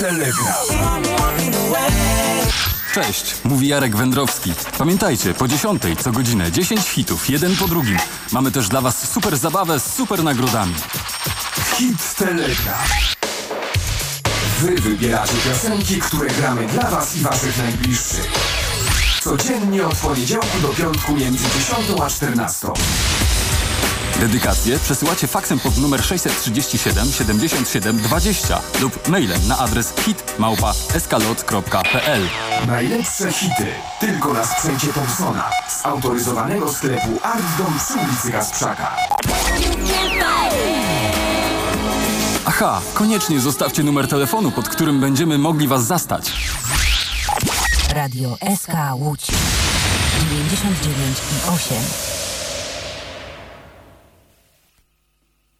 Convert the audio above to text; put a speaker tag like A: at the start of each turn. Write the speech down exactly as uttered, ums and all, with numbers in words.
A: Telegraf.
B: Cześć, mówi Jarek Wędrowski. Pamiętajcie, po dziesiątej co godzinę dziesięć hitów, jeden po drugim. Mamy też dla was super zabawę z super nagrodami.
A: Hit Telegraf. Wy wybieracie piosenki, które gramy dla was i waszych najbliższych. Codziennie od poniedziałku do piątku między dziesiątą a czternastą.
B: Dedykacje przesyłacie faksem pod numer sześćset trzydzieści siedem siedemdziesiąt siedem dwadzieścia lub mailem na adres hit małpa eskalot kropka pe el.
A: Najlepsze hity tylko na sprzęcie Thompsona z autoryzowanego sklepu Art Dom przy ulicy Kasprzaka.
B: Aha, koniecznie zostawcie numer telefonu, pod którym będziemy mogli was zastać.
C: Radio S K Łódź dziewięćdziesiąt dziewięć i osiem.